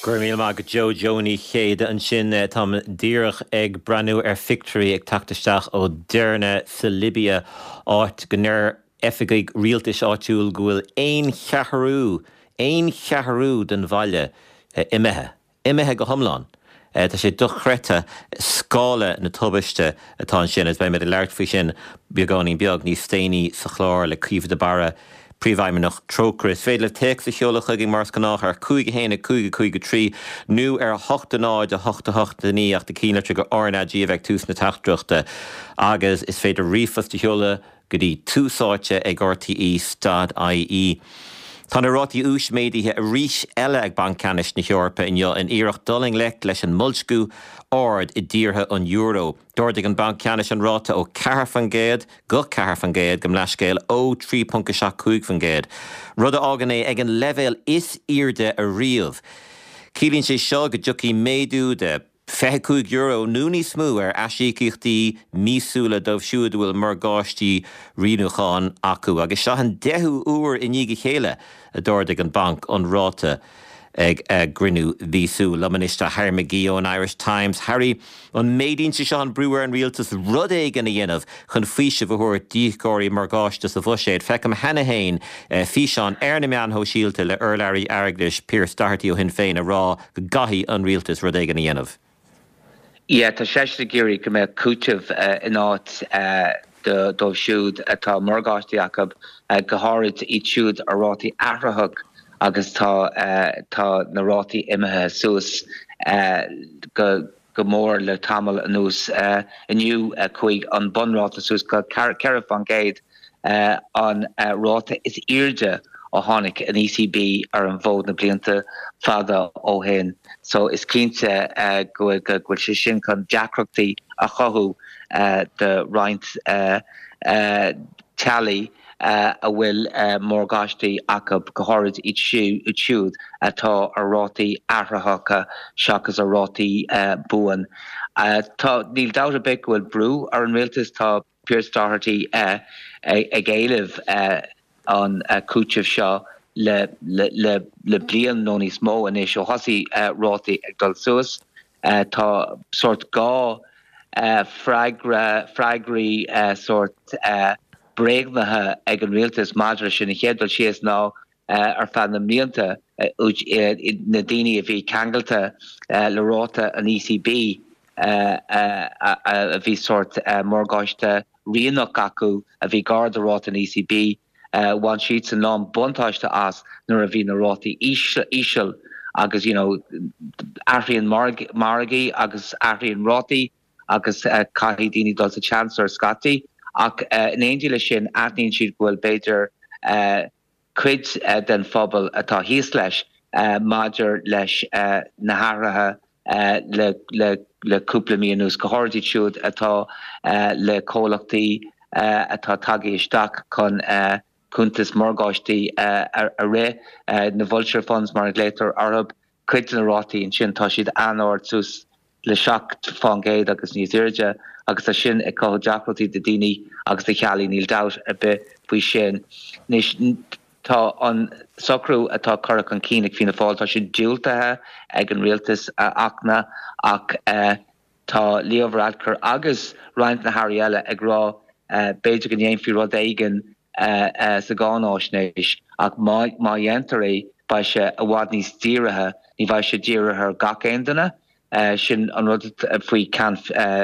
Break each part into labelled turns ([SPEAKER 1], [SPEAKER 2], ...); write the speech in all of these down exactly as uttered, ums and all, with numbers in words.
[SPEAKER 1] Gurmíl má go Joe Joni chéad an sin tam díreach ag branú ar fictory ag tactaisteach ó dearna sa Libia áit gnéir effigaigh rialtais áitiúil go bhfuil éon cheathrú, éon cheathrú den bhaile imethe, imethe go thomláin. Tá sé dochreite scála na tubaiste atá sin, as bheith me de leirt faoi sin beagání beag ní stéine sa chlár le críomh de bara príomhhaimime nach trócras. Féidir le teach sa seolach ag mars ganách ar cúige héna cúige cúige trí, nu ar hochta náid a hochta hochta ní ach de cína go orna díomh tús na tachtdruachta, agus is féidir riomfas de seola go dtí túsáite ag R T E stad I E. Tá na rátaí ús médaithe a rís eile ag bancanis na Heorpa inniu in iarracht doling lech leis an mulscú ard i dtíortha an euro. Dúirdigh an bancanis an ráta ó ceathair fan gcéad, go ceathair fan gcéad go mleiscéal ó trí pump seachtúig fan gcéad. Rud a ágan é ag an leibhéal is irde a riamh. Cílíonn sé seo go dtiocfaí méadú de feithicúig euro núní smú ar eisíochtaí mísúla dómh siúd bhfuil mar gáistí rianúcháin acu, agus seo an deichiú uair i níige chéile a dúirdigh an banc an ráta ag grinú vísú. Lamanista Harry McGee on Irish Times. Harry, an méidín se seán breúir an rialtas rud é gan a dhéanamh chun físe bhthúir díthgóirí mar gáiste sa bhuiséid. Fecam hena hain fí seán ar na meán ho síalta le Urlairí Arglis Pierce Doherty ó hin féin a rá go gaithí an rialtas rud é gan a dhéanamh.
[SPEAKER 2] Yeah, tá seiste géirí go mé cúitimh in áit de dómh siúd atá margáistí Jacob go háirid í siúd a rátaí athrathach agus tá tá na rátaí imethe suas go go mór le tamil anús inniu chuig an bunráta suas go ceithre fan gcéad an ráta is irde ó tháinig an E C B ar an bhód na blianta fada ó hen. So is cínte uh, go go go sin chun deacrachtaí a chothú uh, de roint uh, uh, tally uh, a bhfuil uh, mór gáistí acu go háirid iad siúd atá a rátaí athraithacha seachas a rátaí uh, buan. Uh, tá níl dáit a bit bhfuil brú ar an rialtas tá Pierce Doherty uh, ag éilimh uh, an uh, cúitimh seo le le le le blian no ní smó in is hosí uh, rátaí ag dul suas uh, tá sort gá uh, freigra freigraí uh, sort uh, breagnathe ag an rialtas madra sin chéadal sios ná uh, ar fan na mlíonta uh, uh, na daoine a bhí ceangalta uh, le ráta an E C B uh, uh, a, a bhí sort uh, mór gáiste rianach acu a bhí gard a ráta an E C B Uh, one sheets and non buntáiste as nuair a bhí na rátaí íseal agus you know Athraíonn Margaí agus Athraíonn rátaí agus uh, caithfí daoine dul a Chancellor Scotty ach uh, in éon le sin aithníonn siad bhfuil beidir uh, cuid uh, den phobal atá híos leis uh, maidir leis uh, na hairithe uh, le le le cúpla míonús go háirití siúd atá uh, le cólachtaí uh, atá tagaí isteach chun uh, Kuntas margáistí uh, a, a ré uh, na vulture funds mar létar Arab cuid na rátaí in sin tá siad anord sus le seacht fan géad agus níos irde agus a sin ag coth deacrachtaí de daoine agus de chealaí níl doubt a bit faoi sin. Nis tá an socrú atá curach an cínic fina fáil tá sin diúltathe ag an rialtas uh, achna ach uh, tá Leo Varadkar agus roint na Harriella ag rá uh, beidir gan dhéon fi rud éigen Uh, uh, sa gánáisnéis ach má dhéantar é ba se a bhád níos díirithe ní bhaid se díirithe gach aondaine uh, sin an rud faoi can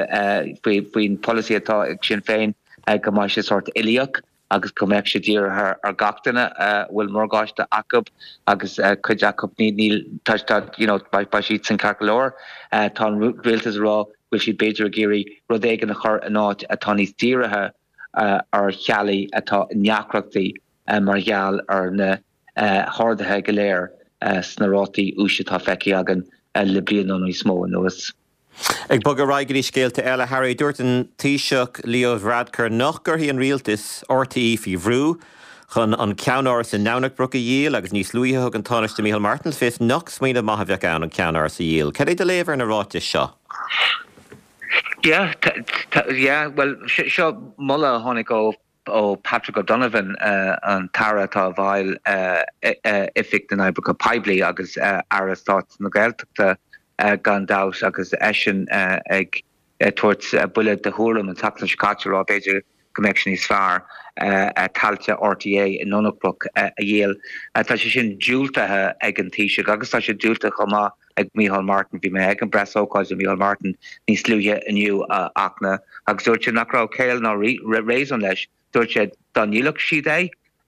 [SPEAKER 2] faoin policy atá ag sin féin uh, go mai se sort iliach agus go mbeadh se díirithe ar gachtainine uh, bhfuil mór gáiste acab agus uh, chuid acab ní níl tá you know ba siad san carcolóir uh, tá rialtas rá bhfuil siad beidir a géirí rud éigen na chur an áit atá níos díirithe Uh, ar chealaí atá neacrachtaí uh, mar gheall ar na uh, hádathe go léir uh, sna rátaí ús atá feici agan uh, le blian nó smó nuas.
[SPEAKER 1] Ag bog a raigeí scéalta eile Harry dúirt an taoiseach Leo Varadkar nach gur hí an rialtas R T E fí bhrú chun an ceannáir sa Nánachbrook a dhéal agus níos luithe an táiste Michael Martins fés nach smaoine maithe bheith ann an ceannáir sa dhéal. Cad é de léibhar na rátas seo?
[SPEAKER 2] Yeah, t- t- yeah. Well, seo mulla tháinig ó ó Patrick O'Donovan uh, an tara tá bhail uh, uh, ific den Ibrica Pibli agus uh, arastát na Gaeltachta uh, gan daus agus eisian uh, ag uh, towards uh, bullet de Húram an Taclan Chicago beidir connection is far uh, uh, talte R T A in Nonachbrook uh, a Yale. Uh, tá sé sin dúiltathe ag an tíise agus tá sé dúilta chomá ag Micheál Martin bhí me ag an bres ócáid a Micheál Martin níos slúthe aniu uh, achna agus dúirt sé nach rá céil ná rééis an leis dúirt sé danílach siad é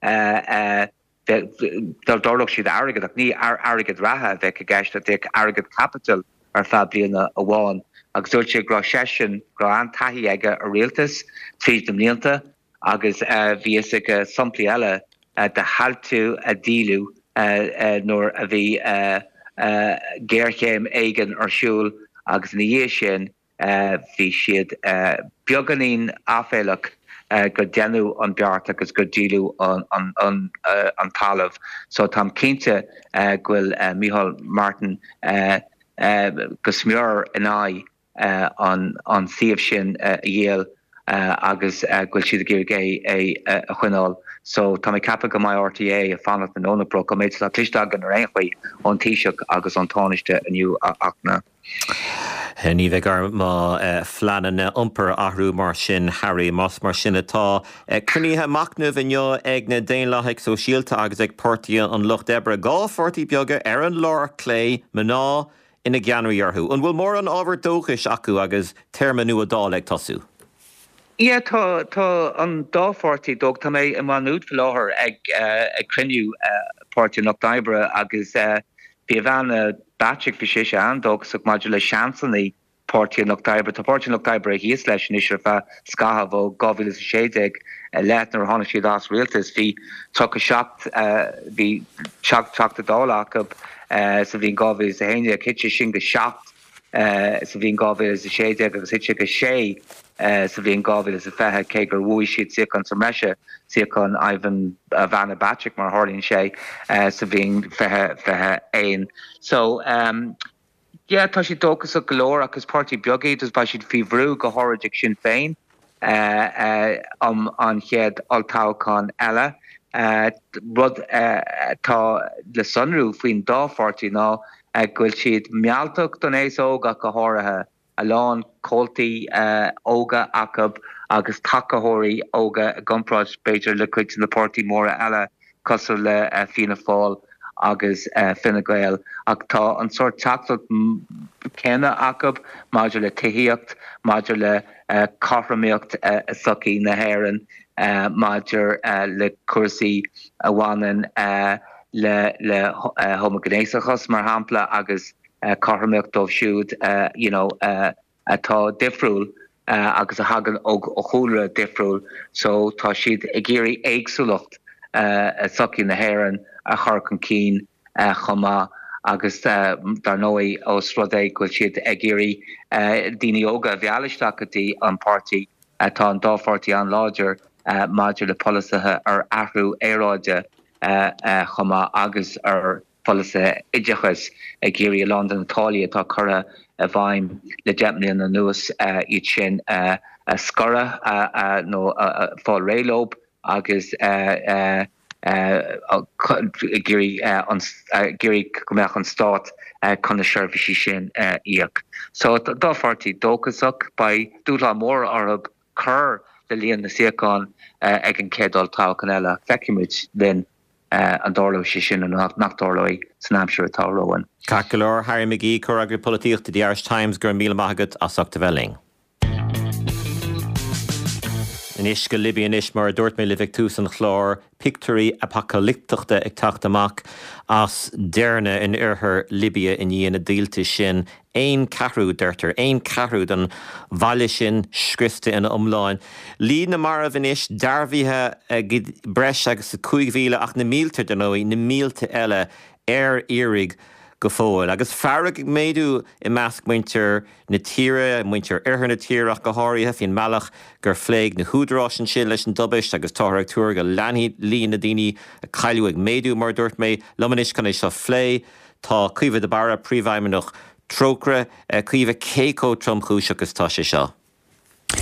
[SPEAKER 2] dúirlach siad agad ach ní agad ratha bheith a gceist a ag agad capital ar fad bliana a bháin agus dúirt sé grá sesin grá an taithí aige a rialtas trí do mblianta agus bhí ag sampla eile de haltú a dílú nóair a bhí Uh, Geirchéim aigen ar siúl agus na dhé sin uh, bhí siad uh, beaganín áféilech uh, go déanú an beart agus go dílú an, an, an, uh, an talamh. So tám cínte uh, ghfuil uh, Micheál Martin uh, uh, go smeor in áid uh, an, an siomh sin uh, a dhéal uh, agus uh, ghfuil siad a ggéir é a chuinál. So tá mé cappa go mai R T A a fanat na Nonachbrook go méid a clisteag an réinchuí an tíiseach agus an táiste aniu achna.
[SPEAKER 1] Ní bheith gar má fleanan na iompar athrú mar sin Harry Moss mar sin atá. Cruníthe macnamh inneo ag na Déanlaigh so síalta agus ag páirtí an Loch Debre gá fortí beaga ar an lár clé mná ina gceannaí orthú. An bhfuil mór an ábhar dóchais acu agus termú a dá ag tasú.
[SPEAKER 2] Ie, tá tá an dáfortí dog tá mé am an úd láthir ag ag cruniú páirtí Loch Debre agus bhí bhena Patrick bhí sé sé an dog sa maidir le seansannaí páirtí Loch Debre. Tá páirtí Loch Debre híos leis níos ar bheith scathah ó gábhíle sa séideag leithnar tháinig siad as rialtas bhí tu a seacht bhí seacht teachta dálaach sa bhíon gábhíle sa héine a chitte sin go seacht sa bhíon gábhíle sa séideag agus hitte go sé Uh, sa bhíon gábhíle sa fethe cé gur bhuaigh siad siacán sa meise siacán Ivan uh, Vanna Patrick mar tharlaíonn sé uh, sa bhíon fethe fethe éin. So, um, yeah, tá siad dóchas a golóir agus páirtí beagaí dus ba siad fíomhrú go háirid ag sin féin uh, uh, um, an chead altáchán eile. Uh, rud uh, tá le sunrú faoin dápháirtí ná uh, ghfuil siad mealtach don ééis óga go háirithe a lán cóltaí uh, óga acab agus takeóirí óga gomráid beidir le chuid na pártaí móra eile cosú le uh, Fianna Fáil agus uh, Fine Gael ach tá an sort teachtat céine acab maidir le tuíocht maidir le uh, carfraíocht uh, sucaí na hÉireann uh, maidir uh, le cuasaí a bhhainann uh, le le uh, homogenéisachas mar hampla agus Uh, carhamach dómh siúd uh, you know, uh, atá difriúil uh, agus a hagan ó chúra difriúil, so tá siad ag géirí éagsúlacht uh, a sucí na hÉireann a charcan cín uh, chomá agus uh, dar nóí ó srodé ghfuil siad ag géirí uh, daoine óga bhealaisteach atí an pártaí atá an dápháirtí an láidir uh, maidir le polisathe ar athrú éráide uh, uh, chomá agus ar polise idechas a géirí a London Italia tá chura a bhaim le Gemlin an nuas iad sin a scora nó fáil réilób agus géirí gombeach an stát chuna seirbhísí sin íoc. So dápháirtí dóchasach ba dúlá mór arab chur le líon na siacán ag an cédal táchan eile feiciimiid den Uh, an dárló sé sin an nach dárlóí san amsúr atá roin.
[SPEAKER 1] Cacolóir Harry McGee chur agri políocht the Irish Times gur míle maigad a sachta bheling. In is go Libyan is mar dúirt mé le victús an chlár picturí apocalyptachta ag tacht amach as dearna in urthair Libya in dhéana díalta sin ein carú deirtar, ein carú don bhaile sin scrista in umláin. Lí na mar a bhanis darbhíthe breis agus a cúig mhíle ach na míltar den óí na mílta eile ar irig go fóil. Agus farag méadú i measc muintir na tíre, muintir arthar na tíre ach go háirithe fin mealach gur phléig na húdrásin sin leis an dubis agus táthraigh túr go leanaí lí na daoine a cailú ag méadú mar dúirt mé lomanis can é seo phlé tá cuimhid a bara príomhaimeach trócra cuimheh cécó tromchúis agus tá sé seo.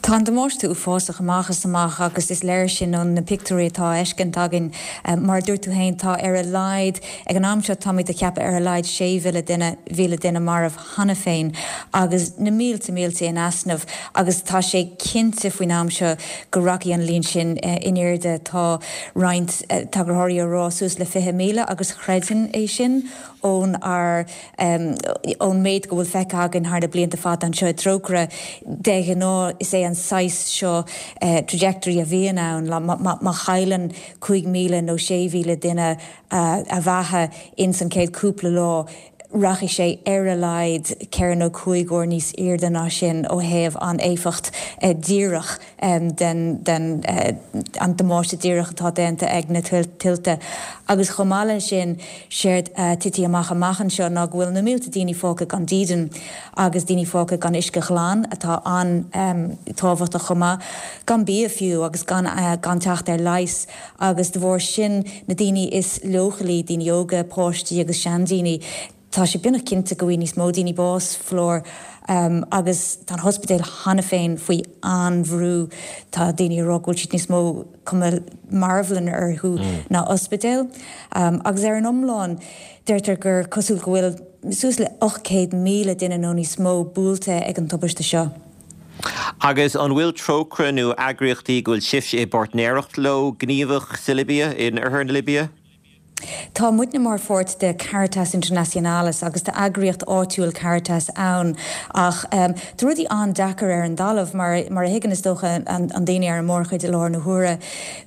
[SPEAKER 3] Tá de máiste ú fásach amachchas amach agus is léir sin an na picturí tá eiscin tagin mar dúir tú hain tá ar a leid ag an amseo táid a ceap ar a leid sé vile duine vile duine mar ah hanna féin agus na mílte mílte in asnamh agus tá sé cinnte faoin amseo go raci an lín sin inéirde tá roint tagrathirí rásús le fiche míle agus chreidir é sin ón ar ón méid go bhfuil fecha agin thar de blianta fad an seo trocra de nó is é an sais seo trajectory a bhíon ann má chailen chuig míle nó sé mhíle duine a bhathe in san céad cúpla lá rachi sé ar a leid ceir nó chuig or níos irde ná sin ó héamh an éifacht díireach den an domáiste díireach atá déanta ag na tiltte. Agus chomálan sin séirt tití amach amachchan seo ná bhfuil na mílta daoine fóca gan dídan agus daoine fóca gan isce chláán atá an táhacht a chomá gan bí a fiú agus gan techt ar leis agus de bhór sin na daoine is lochalí daoine yoga póistí agus seandíine tá sé buna cinnte go bhí níos mó daoine bás flór um, agus tá hospidéal hanna féin faoi anbhrú tá daoine rógúil siad níos mó cuma marbhlann arthú mm. na hospidéal um, agus ar an omláin deirtar gur cosúil go bhfuil sús le ochcéad míle duine nó níos mó búilte ag an tubaiste seo.
[SPEAKER 1] Agus an bhfuil trocra nó agriochtaí go bhfuil sibh é bartnéireacht lo gníomhach sa Libia in ar na Libia?
[SPEAKER 3] Tá muid na mar fort de Caritas Internationalis agus de agriocht áitiúil Caritas ann ach um, dúirí an dachar ar an dalamh mar, mar a higan is dócha an, an daine ar an mórchaid de lár na húra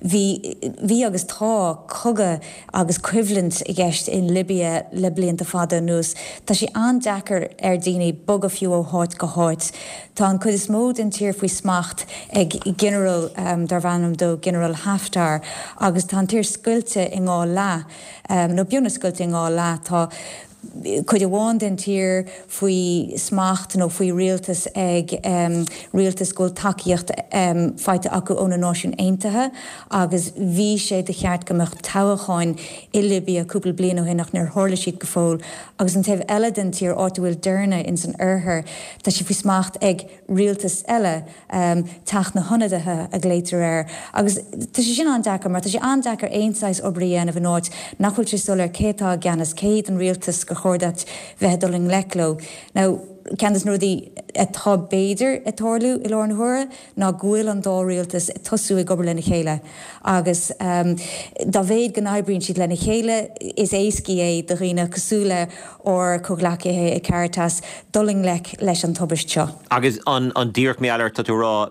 [SPEAKER 3] hí agus tá coga agus cuivalent i gceist in Libia le blianta fada nús. Tá sé an dachar ar daine bog a fiú ó háit go háit. Tá an chud is mód in tír faoi smacht ag General um, dar bhanam dó General Haftar agus tá an tír scuilte i ngá lá Um, no bíonna scoilte ngá lá tá chuid a bháin den tír faoi smacht nó faoi rialtas ag um, rialtas ggóil takeíocht um, feite acu ón na náisiún aontaithe agus bhí sé de cheart gomach táhaáin i Libia cúpla bliana ó hinach nar tharla siad go fóil agus an taobh eile den tír áit bhfuil dearna in san oirthir tá si faoi smacht ag rialtas eile um, teach na honadaithe a gléitar air agus tá sé sin an dachar mar tá sé an dachar aonsáis obriana bh náid nachfuil sé solar cétá gceannas céad an rialtas go chóirdat bheitdoling leclo. Now, Candas nóí atá béidir atáirlú i lár na thura ná ghuiil an dá rialtas tosú i gobar lena chéile. Agus um, dá bhéad gan aibríonn siad lena chéile is éiscí é do riine cosúla ó coghlacithe i Caritas doling lec leis an tubaist seo.
[SPEAKER 1] Agus an, an díoch méallar tá tú rá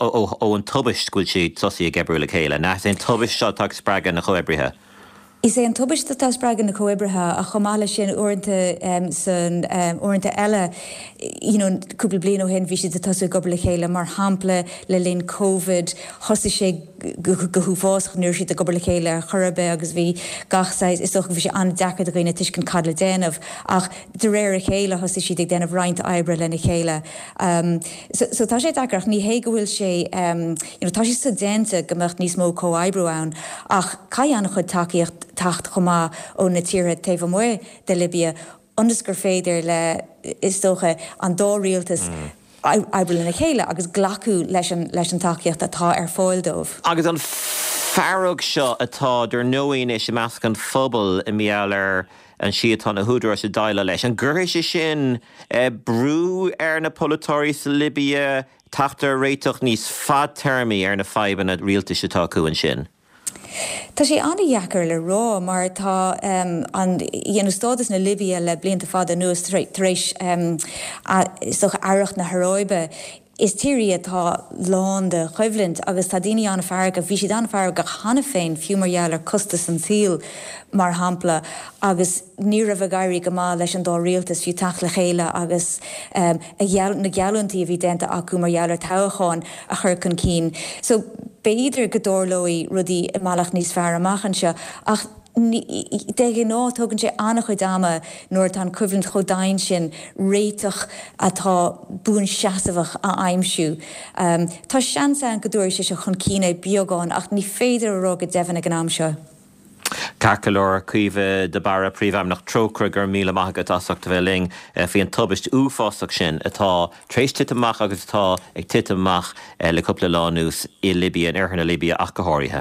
[SPEAKER 1] ó an tubaist gúil siad tosí i gobar le chéile, na an tubaist seo tá spreagan na choibrithe.
[SPEAKER 3] Is é an tubaiste tá spreagan na choibrithe a chomála sin uaireanta um, san um, uaireanta eile you know, cúpla bliana ó hen bhí siad a tosú gobar le chéile mar hampla le linn COVID thosa sé go thuúfásach nuair siad a gobar le chéile chorbe agus bhí gachsáis is soch bhí sé an decha do gine tuiscin cadla déanamh ach de réir a chéile thosa siad ag déanamh roinnt oibre lena chéile. Um, so, so tá sé dacrach ní hé go bhfuil sé um, you know, tá sé sa déanta gombecht níos mó comhaibbrú ann ach cai anna chud takeíocht tacht chomá ó na tíre taobh muir de Libia ondas gur féidir le is dócha an dá rialtas oibre lena chéile agus glacu leis an leis an takeíocht atá ar fáil dómh.
[SPEAKER 1] Agus an fearg seo atá dur nóíon is sem measc an phobal i méallar an siad an na húdra se daile leis. An gcuir sé sin eh, brú ar na polatóirí sa Libia tachtar réitoch níos fad termí ar na faiban a rialtas atá acu an sin.
[SPEAKER 3] Tá sé anna dheacair le rá mar tá um, an dhéanú stádas na Libia le blianta fada nuas taréis um, socha aireacht na haróibe is tírí atá lán de chuimhlint agus tá daoine anna fearg a bhí siad anna fearg go chana féin fiú margheallar costas an síl mar hampla agus ní ra bh gairí go má leis an dá rialtas fiú teach le chéile agus um, na gealúntaí a bhí dénta acu margheallar táchaáin a chur chun cín. So béidir go dórlóí rudí i malach níos fear amachchan seo ach déige ná tugann sé annach chuid dáma nuair tá cuimhlint chodáin sin réiteach atá bún seasamhach a aimimsú. Um, tá seansa an go dúir sé se chun cína beagán ach ní féidir a rá go dehanna an am seo.
[SPEAKER 1] Carcalor cuimhe de bara príomham nach trocra gur míle maigad asachta bheling fao an tubaist úfásach sin atá tréis titamach agus tá ag titamach le cúpla lánús i Libia an airthanna Libia ach go háirithe.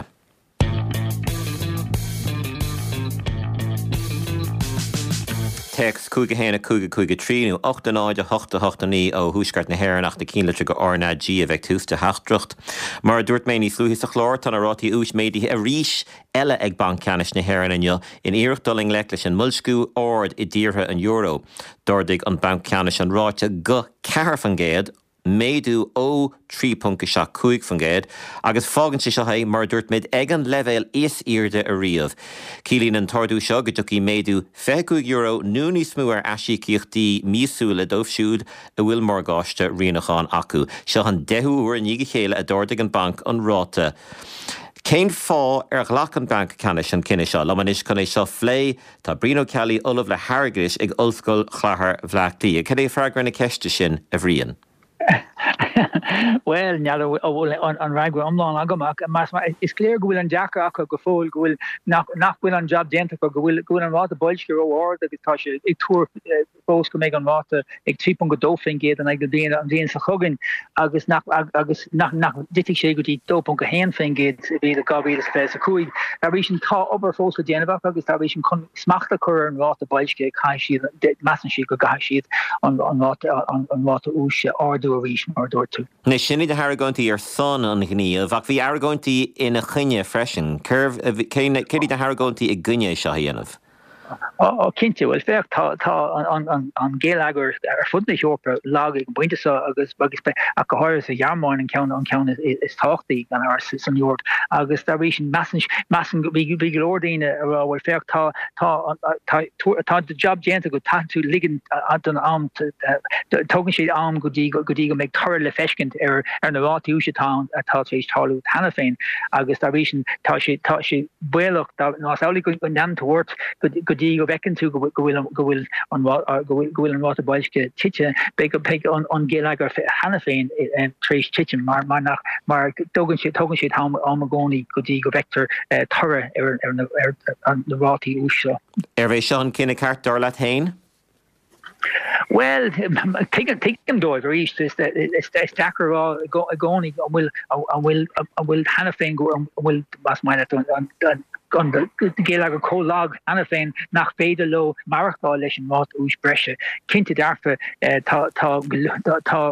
[SPEAKER 1] Text cúige héna cúige cúige tríú ochta náide hochta hochta ní ó húsgart na hhéir nach de cín litre go orna G a bheith tústa heachtracht. Mar dúirt mé ní slúhí sa chlár tan a rátí ús méidí a ríis eile ag bancanis na hhéir inniu in iirecht doling le leis an mulscú ord i ddíortha an euro. Dordig an bancanis an ráte go cear fan géad méadú ó trí punca se cúig fan géad, agus fágann si seo haid mar dúirt mid ag an levéil is irde a riamh. Cílín an tardú seo go dtí méadú feicúig euro nó ní smú ar eisíochtaí míosúla dómh siúd a bhfuil mar gáiste rianachán acu. Seo an deichiú uair níige chéile a dordig an banc an ráta. Céin fá ar ghlach an banc canis an cinine seo, lamanis chun é seo phlé tá Brino Kelly olamh le hargris ag ollscoil chláthair bhleachtaí. Cad é freagrainn na ceiste sin a bhríon?
[SPEAKER 4] Well, neall an an ragwe omláin agamach, mas is clear go bhfuil an deacha acu go fóil go bhfuil nach bhfuil an job déanta go bhfuil go an ráta boilsce óhard agus tá sé ag túr fós go méid an ráta ag trípon go dófin géad an ag go déana an déana sa chugann agus nach agus nach nach ditig sé go dtí dópon go héan fin géad bhí a gabhí is fé sa cuaig. Tá bhí sin tá obair fós go déanamh agus tá bhí sin chun smachta chur an ráta boilsce cai siad mesan siad go gaith siad an ráta an ráta ús ardú a rís mar dúir tú.
[SPEAKER 1] Né sinna de Harragontaí ar son an gníomh, ach bhí Harragontaí ina chuine freisin. Curb céirí de Harragontaí i gcuine seo dhéanamh.
[SPEAKER 4] Ó cinnte bhfuil fecht tá an géalagur ar fud na Eorpa lag ag buinte agus agus a go háir a jaarmáin an ceann an ceann is táchtaí gan ar san Eort agus tá bhí sin mesan mesan bhí go ordaine ará bhfuil fecht tá tá de job déanta go taú ligan an am tugann siad am go dtí go dtí go méid thoir le feiscint ar ar na rátaí úsatá atá éis táú hena féin agus tá bhí sin tá sé tá sé buach ná saola go nemtúirt go dí go bhecinn tú go bhfuil go bhfuil an go bhfuil an ráta bailsce tiite be go pe an an géalagar hena féin tréis tiitin mar mar nach mar dogann siad tugann siad am a gcónaí go dtí go vector torra ar ar na rátaí ús seo.
[SPEAKER 1] Ar bheith seo an cinenne ceart dar le hain?
[SPEAKER 4] Well, take take them do over east is that it's stacker all go going will will will Hannah go will was mine on on the Gaelager co-log Anafein nach féidir lo marachá leis an mát ús brese cinnte darfa tá tá tá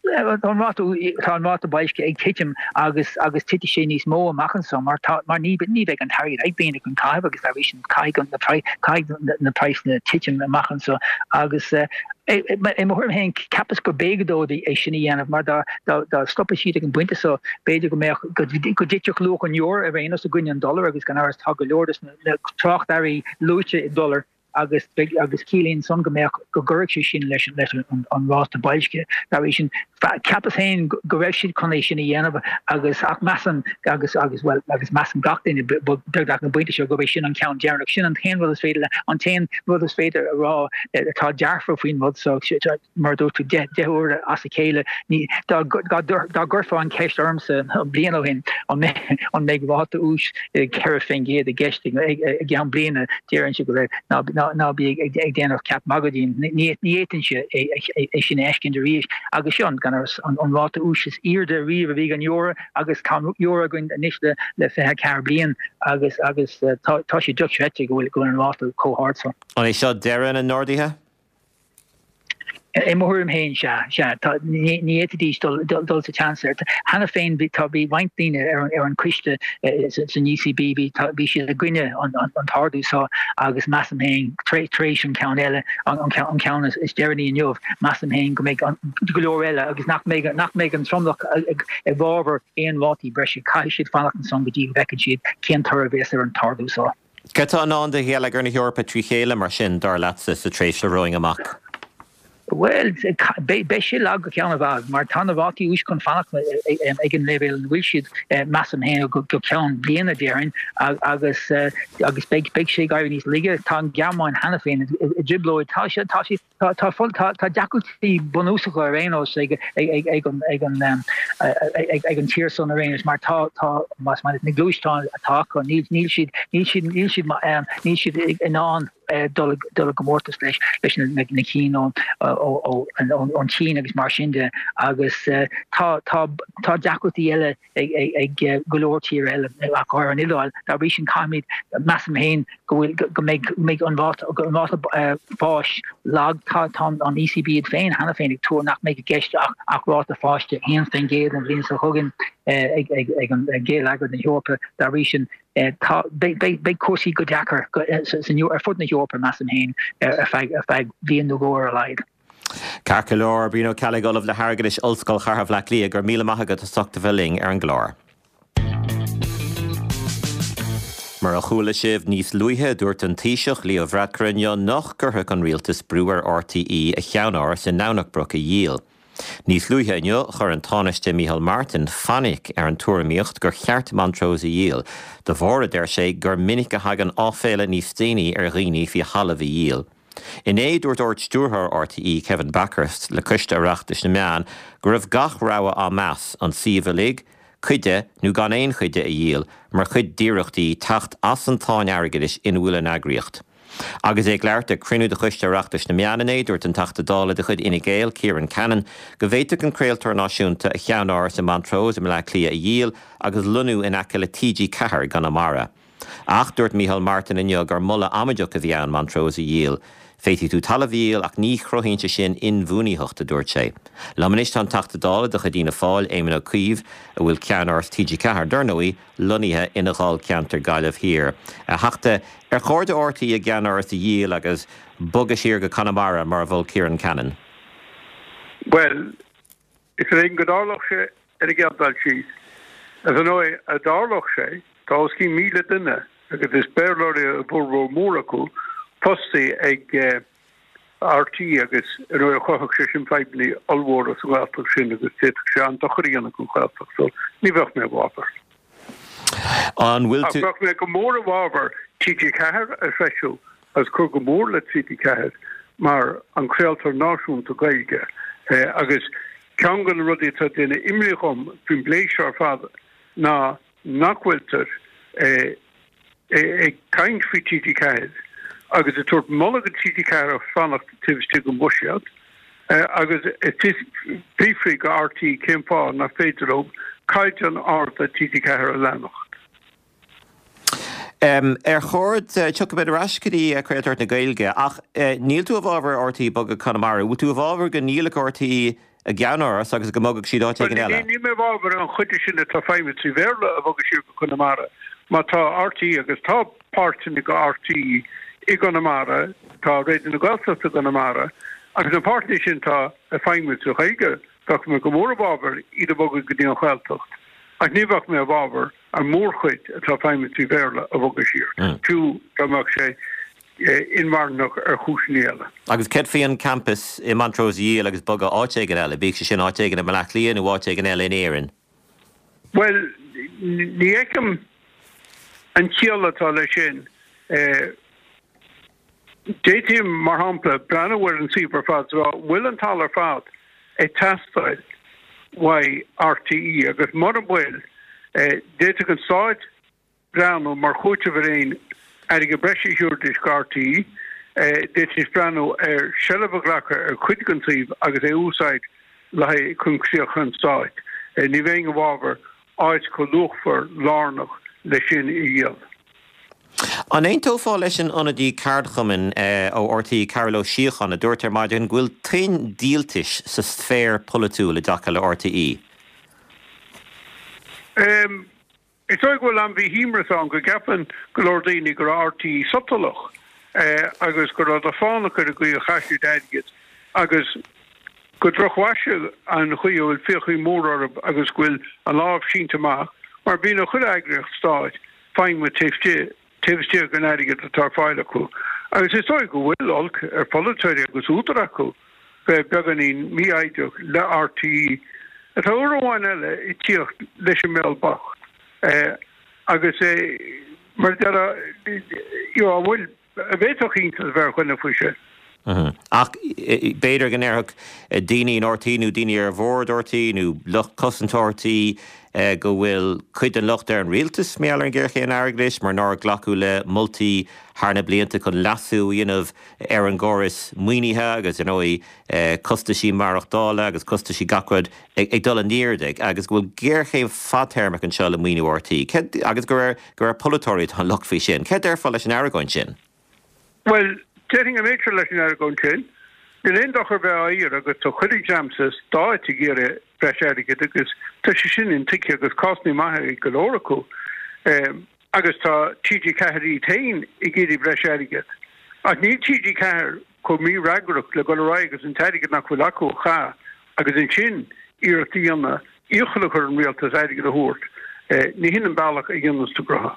[SPEAKER 4] tá mát baisce ag tiitim agus agus titi sé níos mó amachchan so mar mar ní ní ag an tair ag béna gon taibh agus a bhí sin caiig an caiig na price na tiitim amachchan so agus I mohor hen capas go begadódi é sinna dhéanamh mar dá stoppa siad an buinte so beidir go mé go ditteach lo an jóor a bhéana a gine an dollar agus gan áras tá go leordas na trocht airí lúte i dollar agus agus cílín son go mé go gurigh sin leis leis an ráta bailsce dar sin capas hain go raibh siad chun é sinna dhéanamh agus ach mesan agus agus well agus mesan gachtain dugach na buinte seo go bhéh sin an ceann dearnach sin an tain rud is féidir an tain rud is féidir a rá atá dearfa faoin mud so mar dú tú deúir as a chéile ní dá gurfa an ceist ormsa blian ó hin an méid ráta ús ceir féin géad a geisting ag gan bliana déann si go raibh ná bí ag déanamh cap magadín ní éan se é sin éiscin de ríis agus sean gan an ráta ús is irde riomh a bhí an jóra agus jóra goin níiste le fethe ceir blian agus agus tá sé dutréte go bhfuil go an ráta cóhardsa.
[SPEAKER 1] An é seo deireadh an Nordaithe?
[SPEAKER 4] I mohorm hain se ní étidí dul sa chancer. Hanna féin tá bí weinttíine ar ar an cuiiste san E C B bí si a gwine an tardú sá agus massam hain trééis an count eile an count is Jeremy in Jov massam hain go méid golóir eile agus nach mé nach mé an tromlach ag bháver éon látí breisi cai siad fannach an son godí vecin siad cén tar a bhés ar an tardú sá.
[SPEAKER 1] Catá ná de héala gur na Eorpa trí chéile mar sin dar leatsa sa tréis le roing amach.
[SPEAKER 4] Well, be sé lag ceanna bhag, mar tanna bhátí ús chun fannach ag an level an bhfuil siad massam héana go go ceann bliana déireann agus agus be be sé gaiibh níos lige tá geamáin hena féin i driblóid tá sé tá sé tá full tá deacultí bunúsacha a rénos ag ag ag an ag an ag an tíirson a rénos mar tá tá mas mar na glúisteáin atá chu níl níl siad níl siad níl siad níl siad in an dul gomórtas leis leis na cín ón an China agus mar sinnde agus tá deacultí eile ag golóirtíir eile a chu an ileáil tá bhí sin caiimiid massam héin go bhfuil go méid an bhát fáis lag tá an E C B ad féin hena féin ag túr nach méid a gceist achrát a fáiste héan féin géad an bhíon sa chugan ag an géal agad na Eorpa dá bhí sin be cuasí go deachar ar fud na Eorpa massam héin ar feadh bhíon nó ggóir a leid.
[SPEAKER 1] Carcha leor bíonn ceala golamh le hargadis ollscoil chartha bhleac lí gur míle maithagad a sochta bhling ar an glár. Mar a chuala sibh níos luithe dúirt an taoiseach Leo Varadkar nach gurtha an rialtas brúar R T E a cheannáir san Nánachbrook a Díl. Níos luithe inniu chur an tánaiste Micheál Martin fannic ar an tuairimíocht gur cheart Montrose a Díl, de bhóra der sé gur minic a hagan áféile níos daoine ar rií fi halamh a Díl. In é dúirt ort stúrthar R T E Kevin Bakhurst le cuiste areachtas na meán gur raibh gach ráha á meas an siomh lig, chuide nó gan éon chuide a Díl mar chud díirechtaí tacht as an táin airgeis in bhfuil an agriocht. Agus é gglairte crinú de chuiste areachtas na meanané dúirt an tachta dála de chud ina ggéal Kieran Cannon go bhhéiteach an craoltóir náisiúnta a cheannáir sa Montrose im le clia a Díl agus lunú in aice le T G cethir gan amara. Ach dúirt Micheál Martin inniu gur mulla amaideach a bhí an Montrose a Díl. Féití tú talamhíal ach ní chruthínte sin in bhúnaíochta dúirt sé. Lamanis an tachta dála de chudína fáil éimeann ó cuomh a bhfuil ceannáir T G cethir dornaí luníthe ina gháil ceantar gaiileh hir. A heachta ar chóirde ortaí a gceannáir a Díl agus bugad siar go Connemara mar bhfuil Kieran Cannon.
[SPEAKER 5] Well, is er een gedálach sé ar a geadbal síos. As an ói a dálach sé, tá os cí míle duine agus is beirlóir a bhóró mór acu Posti ag R T agus ar óir chothach sé sin feibní allhór a sáilteach sin agus téach sé an docharíanana go cháilteach, so ní bheith mé bhábar.
[SPEAKER 1] An bhfuil tú...
[SPEAKER 5] Bheith mé go mór a bhábar T G cethir a feisiú as chur go mór le T G cethir mar an creaaltar náisiúnta gaige agus ceann go rudí tá duine imríchom fin bléisio ar fad ná nachhfuiltar ag caint fao T G cethir agus a tuairt mollagad T G cethir a fannacht tíbhiste go mbuisiad agus bífri go R T céimfá na féidiróg caiid an ard a T G cethir a lenacht.
[SPEAKER 1] Um, ar chóird uh, tucha beidir ascaí a creatóirt na Gaeilge, ach uh, níl tú a bhábhar R T bogad Connemara, bhfuil tú a bhábhar go nílach R T a gceannáir agus go mogad siad áte an eile.
[SPEAKER 5] Ní mé bhábhar an chuide sin tá feimime trí bhéirle a bhogad siad go Connemara, má tá R T agus tá páirteanna go R T i Connemara, tá réidir na Gaeltachta a Connemara, agus an páirtí sin tá a feimime trí chaige, tá me go mór a bhábhar iad a bogad go dtíon Gaeltacht. Ach níbhah mé a bhábhar ar mór chuid atá feimime trí bhéirle a bhogad siar. Tú dáach sé inmarnach ar chúsní eile.
[SPEAKER 1] Agus ced faoin campus i Montrose Díl agus bogad áte an eile, bíag sé sin áte an na Mleachlíon ó áte an eile in éireann.
[SPEAKER 5] Well, ní éicem an tíolatá lei sin déitím mar hampla breanahar an síbar fad bhfuil an tal ar fad é testáil wai R T E agus mar an bhfuil déite an sáid breanú mar chuite bhréin ar go breisi hiúrdis go R T E déit is breanú ar sellabhaglacha ar chuid an tíb agus é úsáid le chun csioch an sáid. Ní bhéin go bhábhar áid go luchfar lárnach le sin i dhéal.
[SPEAKER 1] An éon tófá leis an anadí cardchamin ó R T Carlo Síochan a dúirtar maidin ghfuil trin díaltais sa sfér politú le dacha le R T E.
[SPEAKER 5] Um, Is oig bhfuil an bhí hímrasán go ceapan go Lordaoine gur R T subtalach agus gur rud a fána chu a go a chaisiú deigid agus go drochhaise an chuí bhfuil fiochaí mór orb agus bhfuil an lábh síntaach mar bína chud agriocht stáid fein with taobhte taobhte gan airigid atá fáil acu. Agus is oig go bhfuil olc ar politeir agus útar acu be beganín mí aideach le R T E. At óháin eile I tíocht leis an méilbach. Agus é mar dara bhfuil a bhéitoch íntas bhar chuine fuise.
[SPEAKER 1] Ach béidir gan airthach daoine an ortaí nó daoine ar bhór ortaí nó lucht cosint ortaí go bhfuil chuid an lucht ar an rialtas méall an ggéirché an airglis mar ná ghlacu le multaí thna blianta chun lasú dhéanamh ar an gcóras muoinithe agus an óí costaisí marachtála agus costaisí gacrad ag dul an níordaigh agus bhfuil ggéirché fadthermach an seo le muoinú ortaí agus gur gur polytóirí an lucht fao sin. Cé ar fáil leis an airgáin sin?
[SPEAKER 5] Well, Getting a major lesson out of going in, the end of her by year, I got to quit exams, start to get a fresh out of it because Tashishin in Tikia because cost me my Galorico. Um, I got to T G Kahari Tain, I get a fresh out of it. I need T G Kahar, called me Ragruk, the Golorigas and Tadic Nakulako, Ha, I got in Chin, Iratiana, Ichluker and real to Zadig the Hort, Nihin and Balak again was to Graha.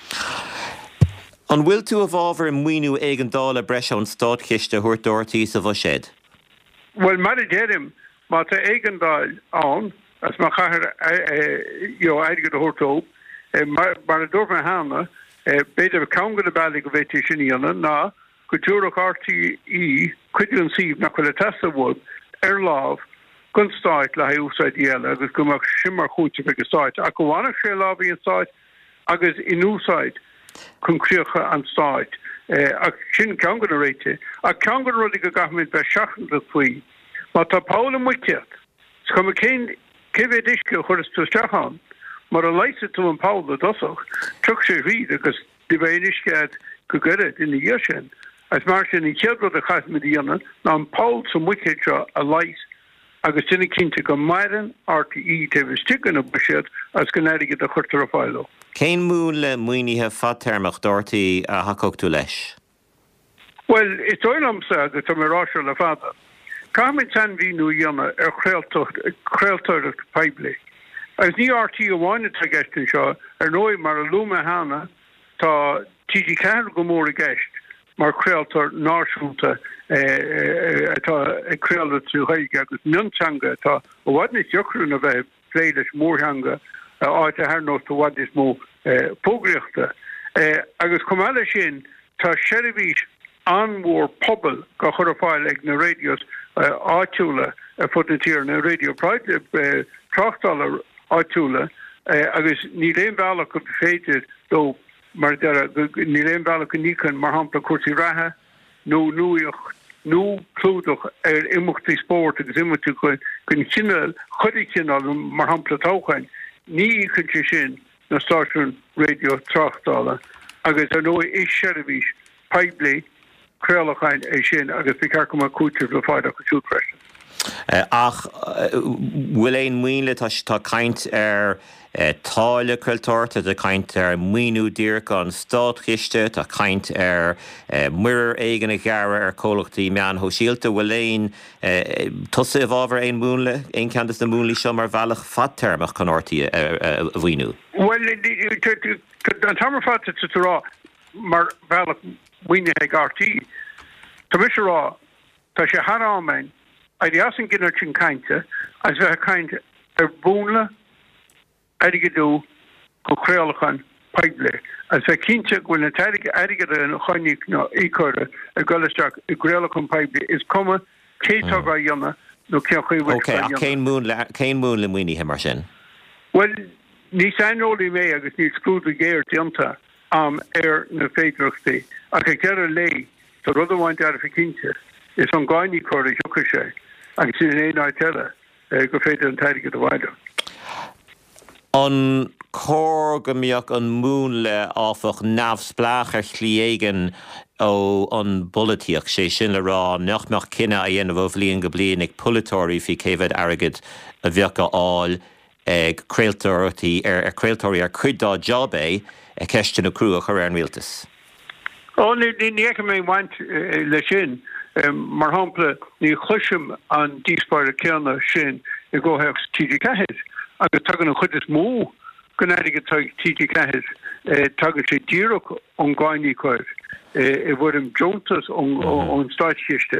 [SPEAKER 1] An bhfuil tú a bhábhar in muoinú ag an dála breis an stádchiste thuairt ortaí sa bh séad?
[SPEAKER 5] Well, mar a déirim má tá ag an dáil ann as má chahar aige a thuirtóp mar a dúrma hána beidir cangad a bailí go bhéití sinníanana ná go dúrach R T E cuidiú an síomh nach chuil a testa bhd ar lámh gon stáit le ha úsáid eile agus gomach simmar chuúte go stáit a go bhánach sé lábhí an stáit agus in úsáid concrete an stáit a sin ceangan a réite a ceangan rudí go gaithmid be seachan le faoi má tá Paul an muiceat go cén céhé isce churas tú steachán mar a leise tú an Paul a dosach tuach sé riad agus de bheith iscead go gaiad in dhé sin as mar sin i cheadrod a chaithmid díana ná an Paul sa muiceat seo a leis agus sinna cinnte go mairan R T E te bheith stican a buisiad as go neidige a chuirtar a fáiló.
[SPEAKER 1] Cén mún le muoinithe fadthermach d'ortaí a hacocht tú leis?
[SPEAKER 5] Well, it's oilamsa agus tá marráisiú le fada. Cámin tan bhíú dhéanana ar chréaltóireacht peibli. As ní R T E bháine tá geistin seo ar nói mar a luma hána tá T G Cahar go mór a geist mar chréaltóir náisiúnta atá chréalta tú haige agus niontanga tá ó bhhaid níos deocrún a bheith lé leis mórthanga áit a thar nó tá bhhaid is mó pógriachta. Agus cum eile sin tá seirbhís anmór pobl go chur a fáil ag na radios áitiúla a fut na tír na radio trachtála áitiúla agus ní léon bhealach go féidir dó mar ní léon bhealach go nícan mar hampla cuasaí rathe nó nuíoch nó clúdach ar imachtaí spórt agus imachtaí chuin chun cinál chudaí cinál mar hampla tóchain ní chunte sin na stáisiún radio trachtála agus ar nó is seirbhís peibli crealachain é sin agus bhí cear go mar cútear le fáid a go túúpresin.
[SPEAKER 1] Ach bhfuil éon muoinle tá tá caint ar táile creiltóirta a caint ar muoinú díreach an stádchiste tá caint ar muir éigen a ghearra ar cólachtaí meán ho síalta bhfuil éon tusa a bhábhar éon múnla éon ceantas na múnlaí seo mar bhealach fadthermach chun ortaí a bhhaoinú.
[SPEAKER 5] Well, an tamar fadta rá mar bhealach muoine ag R T E. Tá mis rá tá sé thrámain ag asan ginar sin cainte as bheith cainte ar búnla aige dú go chréalachan peibli. As bheith cinnte gohfuil na teige aige an choinnig nó ícóide a golisteach i gréalachan peibli is cuma cétá bha dhéanana nó cean chuomh.
[SPEAKER 1] Ok, a cén mún le muoinithe mar sin?
[SPEAKER 5] Well, ní sainrólaí mé agus ní scrúda géir dianta am ar na féidirachtaí ach ag dear lei tá rud amháin dear fa cinnte is an gáinní cóir a thuca sé agus sin éon áid teile go féidir an teige do bhaide.
[SPEAKER 1] An cór go mbeadh an mún le áfach neamhsplach ar chliéigen ó an bolaíoch sé sin le rá neachmeach cinenne a dhéanamh bhlíon go blion ag polytóirí fi céhad agad a bheoch áil ag creiltóirtaí ar creiltóirí ar chuiddá job é a ceiste na cruúach ar an rialtas.
[SPEAKER 5] Ó ní éice mé bhaint le sin mar hampla ní chuisiim an díospáir a ceanna sin i ggóthach T G Cahar agus tugann an chud is mó go neidige T G Cahar tugann sé díreach an gáinní chuir i bhfuirim Jonetas ón stáitchiste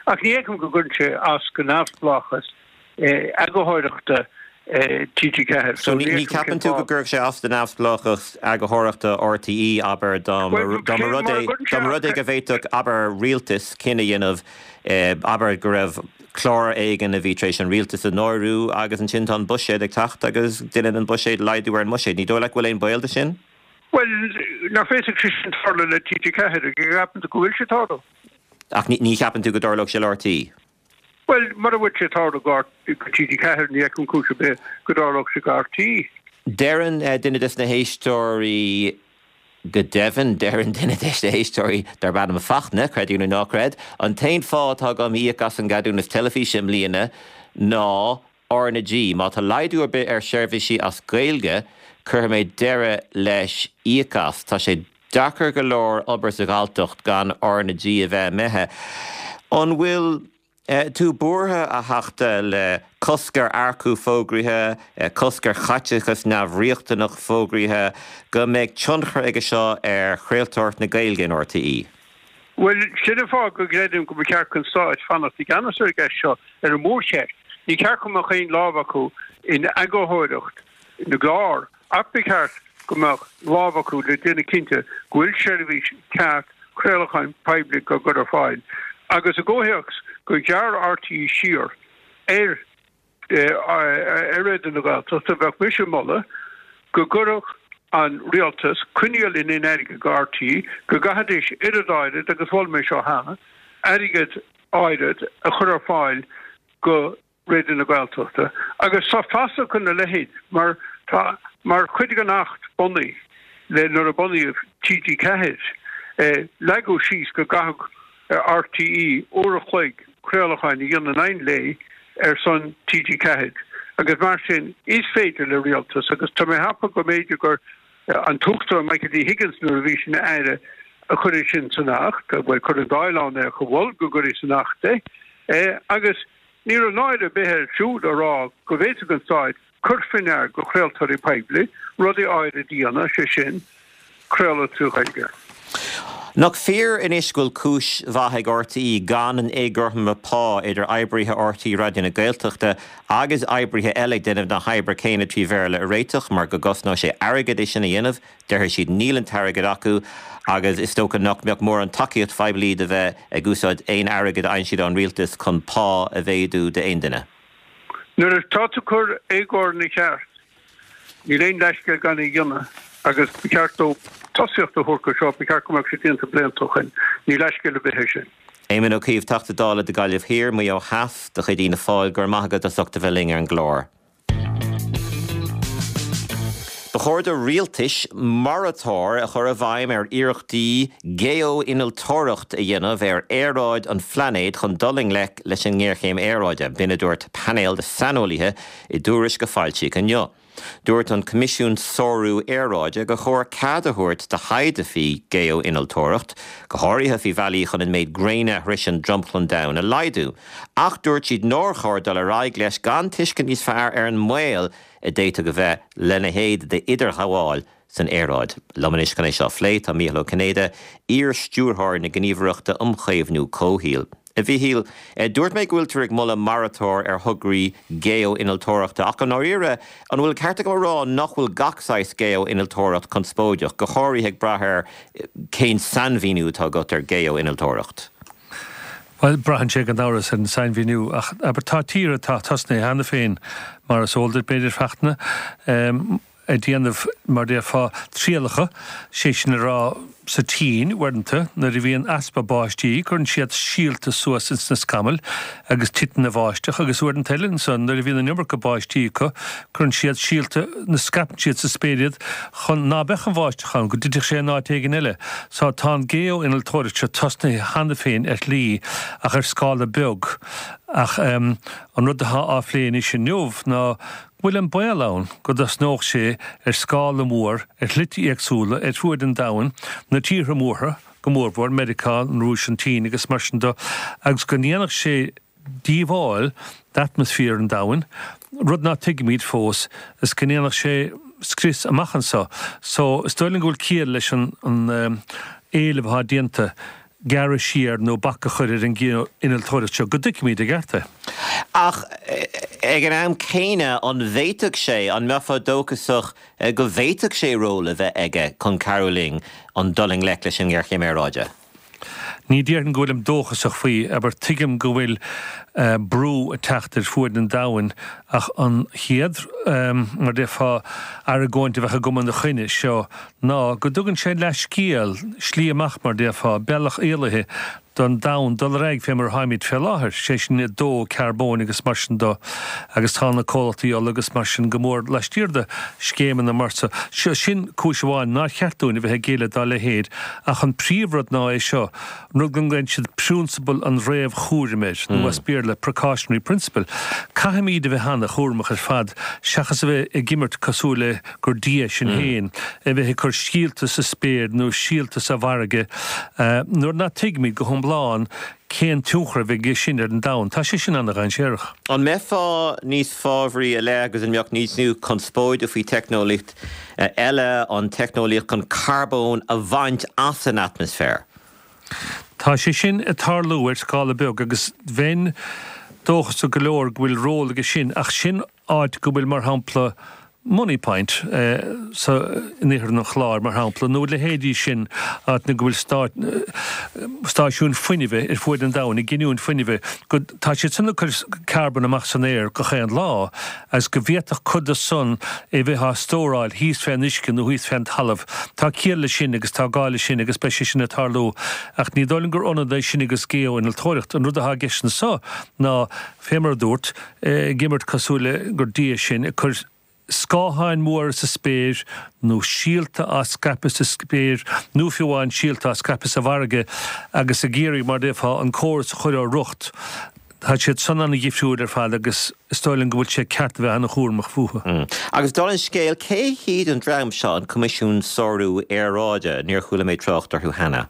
[SPEAKER 5] ach ní éim go gunse as go náflachas agohoireachta T G K.
[SPEAKER 1] So ní capan tú go gur sé as den náflachas agohoireachta R T E aber dom rudé go bhéiteach aber rialtas cinenne dhéanamh aber go raibh chlár éigen a bhítrééis an rialtas a nóirú agus an sin an buséid ag tacht agus duine an buséid leidú ar an muséid. Ní dó le bhfuil éon bailda sin?
[SPEAKER 5] Well, ná féidir sin farla le T G K go gapan go bhfuil sé tádó.
[SPEAKER 1] Ach ní capan tú go dárlach sé R T?
[SPEAKER 5] Well, mar a bhfuil sé tádó gá go T G K ní ag chun cúise be go dárlach sé R T.
[SPEAKER 1] Deran duine is na héistóí go Devon, Deran duine is na héistóí dar bad am fachna, creidúna nácred, an tain fátá go míochas an gadún is telefísim líana ná R N G, má tá leidú ar bit ar seirbhísí as gailge chur méid deire leis íochas, tá sé dachar go leor obair sa ghaltocht gan R N G a bheith methe. An bhfuil Uh, tú bortha a heachta le coscar arcú fógrithe, uh, coscar chaitechas nabhríochtanach fógrithe, go méid tionchar aige seo ar chréaltóirt na Gaeilge R T E.
[SPEAKER 5] Well, sinna fá go gréidim go cear chun sáid fannas í ganasúir gas seo ar an mórseach. Ní cear chunach chéin lábha acu in agóthóireacht na glár, ach bí ceart go mbeadh lábha acu le duine cinnte go bhfuil seirbhís ceart chréalacháin peiblig go gur ar fáil. Agus a ggótheachs go gear R T E siar ar éidir na gáil tusta bheith mis molla go gurach an rialtas cuineal in éige go R T E go gahadéis iiredáide agus bhil mé seo hana aigad áirid a chur ar fáil go réidir na gáil tusta agus sa fasa chun na lehéid mar mar chuide an nacht bonnaí le nuair a bonnaí T G K lego síos go gahag R T E óra chuig crealacháin i dhéanana nain lei ar son T G K. Agus mar sin is féidir le rialtas, agus tá mé hapa go méidir gur an tuchttar Michael D. Higgins nuair a bhí sin éire a chuir sin san nacht, bhfuil chuir an dáilán ar go bhil go gurí san nacht é. Agus ní an náide bethe siúd a rá go bhéite an sáid curfinar go chréaltar i peibli, rud é áire díana sé sin creala túchaige.
[SPEAKER 1] Nach fear in isgul cúis bhaithe R T E gan an éigortha pá idir oibrithe R T E radio na Gaeltachta agus oibrithe eile denmh na haibr céine trí bhéile a réiteach mar go gosná sé airgad is sinna dhéanamh, deir siad níl an targad acu agus is tócha nach meach mór an takeíocht feibhlíd a bheith ag úsáid éon airgad ein siad an rialtas chun pá a bhéadú de aon duine.
[SPEAKER 5] Nuair táta chur éigor na ceart, ní léon leisce gan i dhéanana agus ceartó Tosiach the Horka shop, we can't come actually into blame token. Ni lashke le behishin.
[SPEAKER 1] Éimean ó cíomh tachta dála de gaiileh hir, mu ó half de chuidína fáil gur maithagad a suchta bheling ar an glór. Bechorda rialtis maratór a chur a bhaim ar iirechtaí geo inaltóireacht a dhéanamh ar éráid an flanéid chun doling lech leis an ngéirchéim éráide, bine dúirt panel de sanolíthe i dúris go fáiltí an jo. Dúirt an comisiún sóú éráide go chóir cadahúirt de haide fí geo inaltóireacht, go háirithe fí bhealaí chun in méid gréine ris an Drumplan down a laidú. Ach dúirt siad nóirchóir dul a raig leis gan tuiscin níos fearr ar an mhail a déta go bheith lena héad de idir haváil san éráid. Lomanis can é seo phléit a Mícheál Cnéide, ír stúrthir na gníomhreachta umchaomhnú cóhíal. A bhí híl, dúirt méid gúiltar ag mulla maratór ar thugraí geo inaltóireachta, ach an áíire an bhfuil cearta go rá nach bhfuil gachsáis geo inaltóireacht chun spóideach, go háirithe ag brathir cén sanmhíniú tá got ar geo inaltóireacht.
[SPEAKER 6] Well, brahan sé an áras an sanmhíniú, ach aber tá tíre tá tasna hana féin mar a sóldar beidir fechtna. Um, a díanamh mar dé fá tríalacha, sé sin rá sa tín, wernta, na ri bhíon aspa báistí, chun siad síalta suas ins na scamal, agus titan na bháisteach, agus uair an teilin san, na ri bhíon na numar go báistí co, chun siad síalta na scapan siad sa spéiriad, chun ná bechan bháisteachan, go dtitich sé ná tegin eile. Sá tá geo inaltóireachta tasna hana féin ar lí ach ar scála beag. Ach um, an rud a áfléin is sin neomh ná bhfuil an bailán go das nóch sé ar scála mór ar lití agsúla ar fuair an dain na tíre mórtha go mórbhór Medicál an rúis an tí agus mar sin do agus go níanach sé díomháil d'atmosfér an dain rud ná tuigimid fós is go níanach sé scris amachchan sa so stoilin gúil cíal leis an um, éileh há dianta gar siar nó bacca chuir an gí inal toirte go dic míad a garte.
[SPEAKER 1] Ach ag an am céine an bhéiteach sé an mefa dóchasach go bhéiteach sé róla bheith aige chun Caroling an doling le leis an gghearchéim méráide.
[SPEAKER 6] Ní ddíar an ghfuil am dóchasach faoi, aber tuigim go bhfuil uh, brú a teachtar fuair an dahain ach an chiad um, mar de fá ar a ggóinte bheith a gom an na chuine seo ná go dugann sé leis scíal slí amach mar de fá bealach éalathe don daun dul raig fé mar haimid fé láthir sé sin dó carbón agus mar sin dó agus tána cólaí agus mar sin gomór leis tíirde scéman na marsa seo sin cúiseháin ná cheartúna bheit géile dá le héad ach an príomhrad ná é seo nu gan gin siad principle an réamh chúriméid nó was beer le precautionary principle caiimiad a bheith hanna chúrmach ar fad seachas a bheith i gimmert cosúla gur dia sin héin a bheith chur síalta sa spéir nó síalta sa bharige uh, nuair na tuigmid go láán cén túchra bheith gé sin ar an dain. Tá sé sin anna gan séireach.
[SPEAKER 1] An mefa níos fáhrí a le agus an meach níos nú chun spóid a faoi technolicht eile an technolicht chun carbón a bhaint as an atmosfér.
[SPEAKER 6] Tá sé sin a tarlú ar scála beag agus bhein dóchas a golóir bhfuil ról agus sin ach sin áid go bhfuil mar hampla money point uh, so níhir nach chlár mar hampla nó le héadí sin at na bhfuil start stáisiún fuinimheh ar fuid an dain i giniún fuinimheh go tá sé sanna chur carbon amach san éir go chéan lá as go bhéach chud a sun é bheith há stóráil híos féin iscin nó híos féin talamh tá céala sin agus tá gáile sin agus be sin na tarlú ach ní dóling gur onada sin agus géo in tóireacht an rud a geisna sa ná fémar dúirt eh, gimmert cosúla gur dia sin chur Scáhain mór sa spéir, nó síalta a scapa sa spéir, nó fiúháin síalta a scapa sa bharige, agus a géirí mar défá an córas chuir á rucht. Tá siad san anna gifriúd ar fád agus stoilin go bhfuil sé ceart bheith anna chúrmach fuha.
[SPEAKER 1] Mm. Agus dá an scéal cé híad an dream seo an comisiún sorú éráide níor chuúla méid trocht ar hana.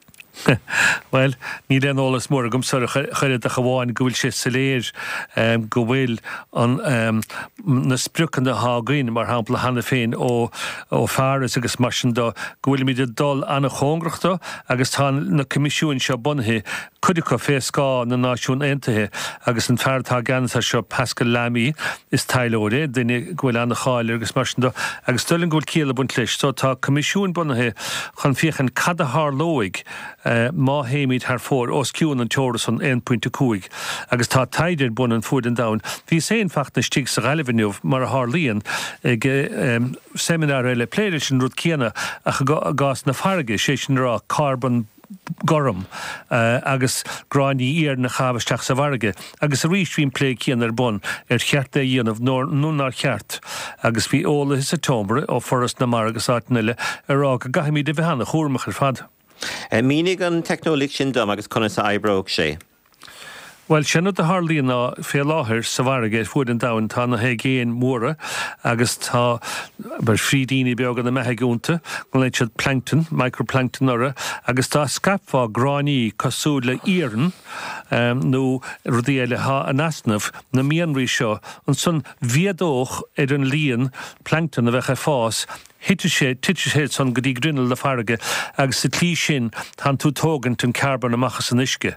[SPEAKER 6] Well, ní den ólas mór gom sar chuide a chaháin go bhfuil sé sa léir um, go bhfuil an um, na sprucan na hágain mar hampla hana féin ó ó fearras agus mar sin dó go bhfuil míad dul anna chóngrachta agus tá na comisiún seo bunthe chuidecha fé scá na náisiún aontaithe agus an fearrtá gansa seo Pascal Lamy is tailóide duine gohfuil anna cháil agus mar sin dó agus stolinn go bhfuil céala bunt leis so tá comisiún bunthe chun fiochan cad a thar lóig Uh, má héimiid thar fór os ciún an teoras an one point two agus tá taidir bun an fud an dain. Bhí sé facht na stig sa galibhniuh mar a hálíon ag um, seminar eile pléidir sin rud céanna ach gás na farige sé sin rá carbon gorum uh, agus gráinní íar na chabasteach sa bharige agus a rísvín plé cían ar bun ar cheart a dhéanamh núnar cheart agus bhí óla is a tombre ó forras na mar agus áitnile arrá go gaimiid a bhehanna chúrmach ar fad.
[SPEAKER 1] Mínig an technolic sin dom agus conas a eibróg sé.
[SPEAKER 6] Well, sinna a Harlíon ná fé láthir sa bharige fuair an dain tá na hé géin móra agus tá bar frídíine beag an na metheigúnta go leid siad plankton, microplankton ora agus tá scapfá gráiní cosú le íran um, nó rudí eile há an asnamh na mianrí seo an sun viadóch ar an líon plankton a bheith fás Hitte sé, titte sé son go dtí grinnel le farige agus sa tlí sin tá tú tógant an carbon amachchas an isce.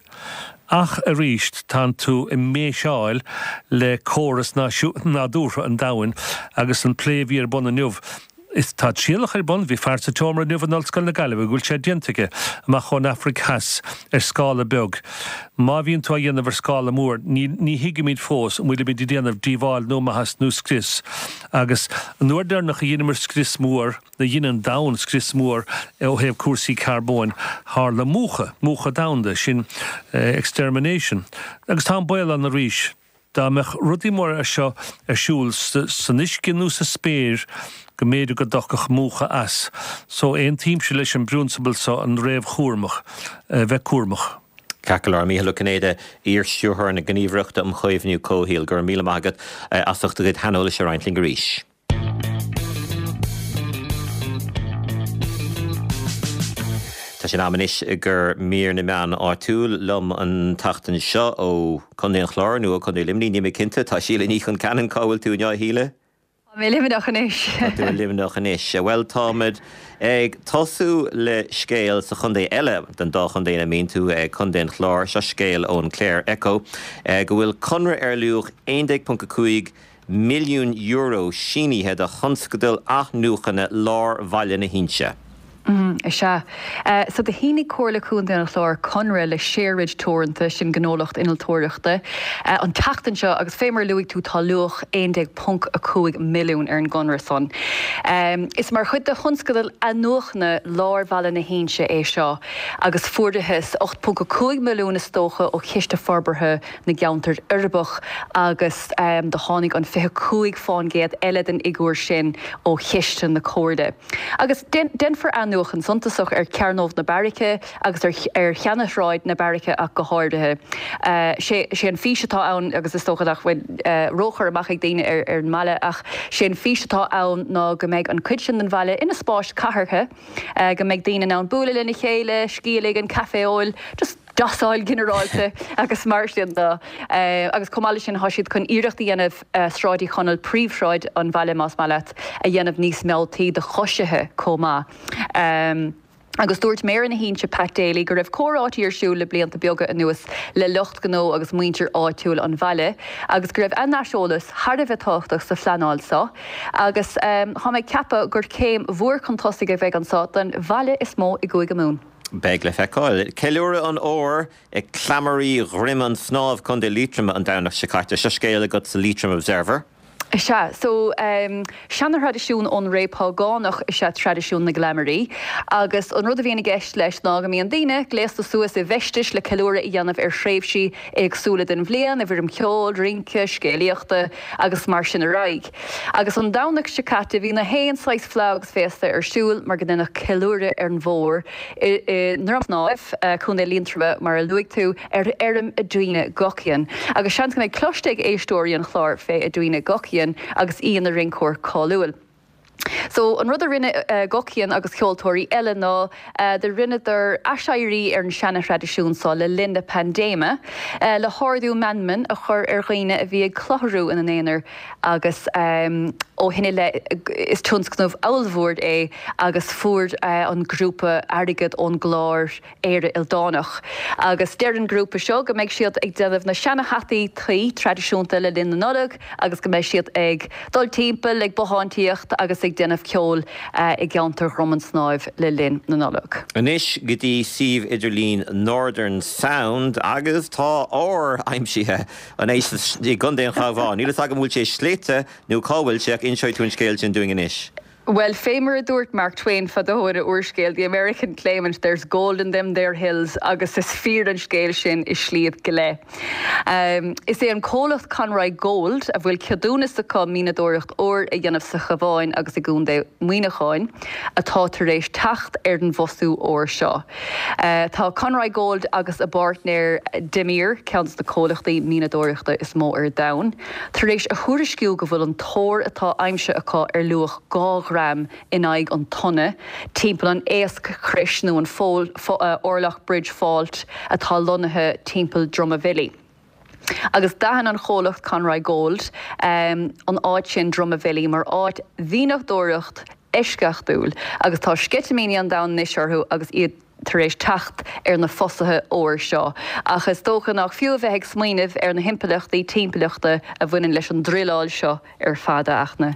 [SPEAKER 6] Ach a ríist tá tú i méiseáil le córas ná dúra an dain agus an pléhí ar bun a nuh. Is tá síalach ar bun bhí fear sa tomra nuh an olscoil na galibh gúil sé diantaige amach chun Africas ar scála beag. Má bhíonn tú a dhéanamh ar scála mór, ní, ní hiigimid fós muile bid déanamh díomháil nó mahas nó scris. Agus nuair dearnach a dhéanamh scris mór, na dhéanaan dain scris mór ó hebh cuasaí carbón, thar le múcha, múcha daunda sin uh, extermination. Agus tá bail an na ríis. Dá meach rudí mór a seo ar siúil san iscin nó sa spéir go méidir go dochach múcha as. So éon tíimse leis an brúnsabal sa an réamh chúrmach, uh, bheith cuarmach.
[SPEAKER 1] Cacalar míhall cnéide ír siúthar na gníomhreachta am choimhniú cóhíal gur míle magad uh, asachta go hanóla sé reintling go ríis. Tá sin ammanis gur mír na meán áitiúil lom an tachtain seo ó chundéon chlár nó ó chundé limní ní cinnte tá síle ní chun canan cáhfuil tú neo híle?
[SPEAKER 7] mé limitach an is.
[SPEAKER 1] Tú limitach an is. Well táid ag tosú le scéal sa chundé eile den dá chundé na mín tú ag chundé chlár se scéal ón Claire Echo go bhfuil conra ar luúch one point five milliún euro siníthe a chonscadal athnuchanna lár bhaile na hínse.
[SPEAKER 7] Mm, is se. Uh, so de hínig cóirla cún den chlár conra le sérid tóranta sin gnólacht inaltóireachta. Uh, an tatan seo agus fémar luigh tú tá luach one point five milliún ar an gonra son. Um, is mar chud de chonscadal anuachna lár bhaile na hínse é seo, agus fuairdathas eight point five milliún is tócha ó chiiste farbarthe na geantar urbach agus um, de tháinig an fifty-five fáin géad eile den igúir sin ó chiiste na cóirde. Agus den, den for an nuachan suntasach ar cearnómh na Barracha agus ar, ar cheannathráid na Barracha ach go háirithe. Uh, sé, sé an físetá ann agus is tógadach bfuil uh, róchar amach ag daine ar, ar an mala ach sé an físetá ann ná go méid an cuid sin den bhaile ina spáis cathartha uh, go méid daine ná an búla lena chéile, scíalaigh an caféáil, just dasáil generaráilte agus mar sin da. Uh, agus comáile sin hasisiad chun iireachta dhéanamh uh, sráidí chonal príomhsráid an bhaile más mallet a dhéanamh níos meltaí de choisithe comá. Um, agus dúirt méar na hínse Pat Daly go raibh córátíí ar siúil le blianta beaga a nuas le lucht gnó agus muintir áitiúil an bhaile, agus go raibh annáisiolalas thar a bheith táchtach sa phleanáilsa, agus um, ha méid ceapa gur céim mhuir contosaigh a bheith an sá den bhaile is mó i gcuig go mún.
[SPEAKER 1] Beg le feicáil. Ceiliúra an óir ag clamarí rim an snámh chun de lítrim an dánach se caite se scéile go sa Leitrim Observer.
[SPEAKER 7] Se, so um, seanar tradiisiún ón répá gánach is se tradiisiún na glamorí, agus an rud a bhíonna gceist leis ná go míon daine gléasta suas i bheistis le ceiliúra i dhéanamh ar shréimhsí agsúla den bhliain, a bhir an ceol, rince, scéalaíochta agus mar sin a raig. Agus an dánach se caite bhí na héan sais flags féasta ar siúil mar go duna ceiliúra ar an bhór nuair náibh chun é líontrama mar a luigh tú ar airm a dúine gocian. Agus sean go méid cloisteigh éistóirí an chlár fé a dúine gocian agus íon na rincóir cáúil. So an rud a rinne uh, gocian agus ceoltóirí eile ná uh, de rinneidir aisairí ar an seanna tradiisiúnsá le Linda Pandéma uh, le háardú manman a chur ar ghaoine a bhí ag chlothrú in an éanaar agus um, ó hinine le is tunscnmh áilmhór é agus fuair uh, an grúpa airigad ón gláir éire Ildánach. Agus deir an grúpa seo go méid siad ag déanamh na seanna hataí trí tradiisiúnta le Lin na Nollag agus go méid siad ag dul timpeall ag bohantíocht agus ag déanamh ceol uh, i gceantar Roman snáibh le Lin na Nollag.
[SPEAKER 1] Anis go dtí Sibh Idirlín Northern Sound agus tá áir aimsithe an éis i gundéon chaabháin. Nílas aga múil sé sléite nó cábhfuil seach inseoid tún scéil sin doing inis.
[SPEAKER 7] Well, fémar a dúirt Mark Twain fadóir a uorscéil, the American claimant, there's gold in them their hills, agus is fear an scéil sin is slíad go le. Um, is é an cólacht Conroy Gold, a bhfuil ceadúnas a cá mínadóireacht ór a dhéanamh sa chabháin agus i gúndé muoineáin, atá tar éis tacht ar den bhosú ór seo. Uh, tá Conroy Gold agus a bartnéir Dimir, ceans na cólachtaí mínadóireachta is mó ar dain. Tar éis a thuairisciú go bhfuil an tóir atá aimse acá ar luach gá gram in aig an tonne, timpeall an éasc chris nó an fól, fó, uh, Orlach Bridge Fault atá lonathe timpeall Drumavilli. Agus dahan an cholacht Conroy Gold um, an áit sin Drumavilli mar áit dhínachdóireacht isceachtúil agus tá scitamíní an dain nisarthú agus iad tar éis tacht ar na fossathe óir seo. Agus tócha nach fiú bheith ag smaoineh ar na himpelachtaí timpeleachta a bhaineann leis an driláil seo ar fada achna.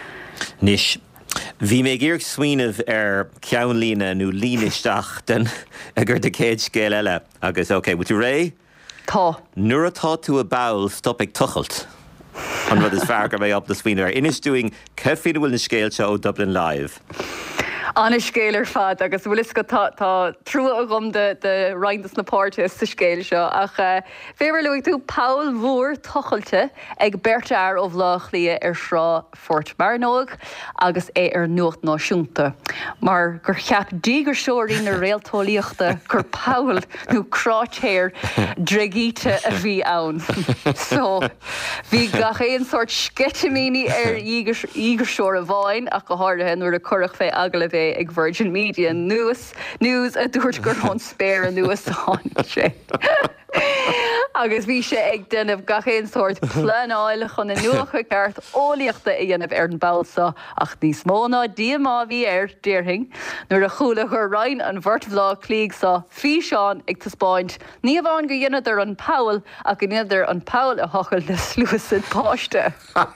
[SPEAKER 1] Nis. Bhí mé ggéir smaoineh ar ceann lína nó línisteach den a gur de céad scéal eile agus ok, bú tú ré?
[SPEAKER 7] Tá.
[SPEAKER 1] Nuair atá tú a bail stop ag tuchailt. An rud is fear gur bheith op na smaoineir. Inis doing cefiad bhfuil na scéal seo ó Dublin Live.
[SPEAKER 7] Anna scéal ar fad agus bhfuil is go tá trua a gom de, de roindas na páirte sa scéal seo ach uh, féidir luigh tú Paul Mhór tochailte ag bertar ó bhlách lia ar shrá Fort Marnoag agus é ar nuacht náisiúnta. Mar gur cheap dígur seoirí na réaltóíochta gur Paul nó crátéir dreigíte a bhí ann. So bhí gach éon sort scetamíní ar ígur seoir a bháin ach go háirithe nuair a curach fé agla bheith ag Virgin Media News, news a dúirt gur hon spéir a nuas a háin sé. agus bhí sé ag denmh gachéon sort pleáile chun na nuacha ceart óíochta i dhéanamh ar an bailsa ach níos móna díá bhí ar dearthing nuair a chuúla chu rain an bhirthlá clíg sa fhí seán ag tá Spáint. Ní bháin go dhéanaidir an Paul a go dhéanaidir an Paul a hochail na slúasid páiste.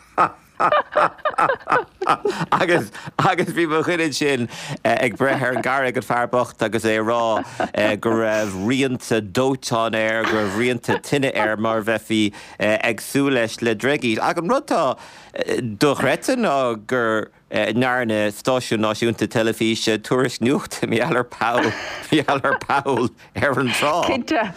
[SPEAKER 1] agus agus bhí mo chuirid sin ag brethir an gar go fearbocht agus é rá go raibh rianta dótáin air gur rianta tinine air mar bheithí agsú leis le dreigí. Ag an rutá dochretan á gur nána stáisiú náisiúnta telefíse tuairis nuachta mí ealar Paul mí ealar Paul ar an rá.
[SPEAKER 7] Cinnte.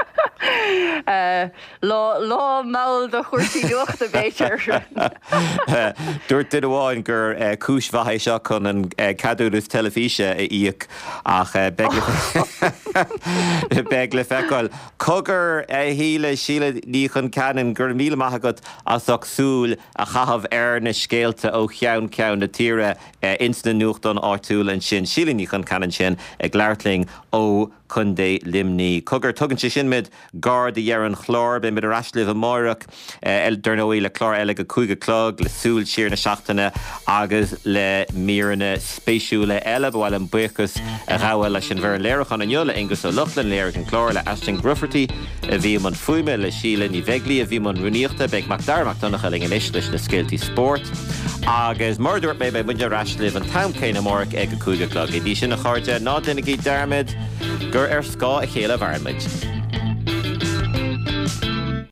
[SPEAKER 7] lá máil do chuirsaí nuachta béitir.
[SPEAKER 1] Dúirt duine bháin gur cúismhaithe seo chun an cadúras telefíse a íoc ach beg le feicáil. Cogur híle síle ní chun ceann gur míle maithagad asach súil a chahabh ar na scéalta ó cheann ceann na tíre insna nuacht an áitiúil an sin síle ní chun ceann sin ag leirtling ó chundé limní. Cogur tugann sé sin mid gar de dhearan chlár be mid a raslih a máireach el durnóí le chlár eile go cúige clog le súil siar na seachtaine agus le míranna spéisiúla eile bhil an buchas a ráhfuil leis an bhar léirech an aniola ingus ó Luchlan léirech an chlár le Ashton Grufferty a bhí man fuime le síle ní bheglí a bhí man runíochta beag mac darmach donnach eling leis leis na scéaltaí sport agus mar dúirt mé be buine raslih an tamcéine mórach ag go cúige clog. I dí sin na cháirte ná duine í dermid gur ar scá a chéile bharmid.